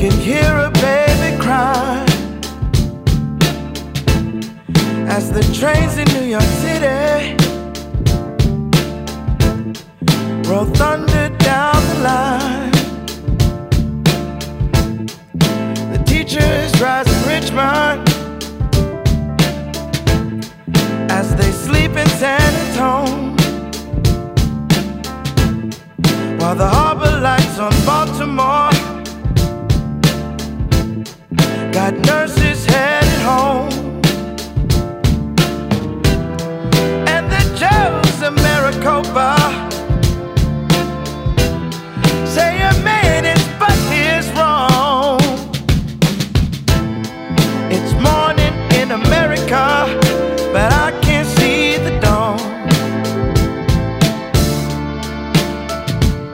can hear a baby cry as the trains in New York City roll thunder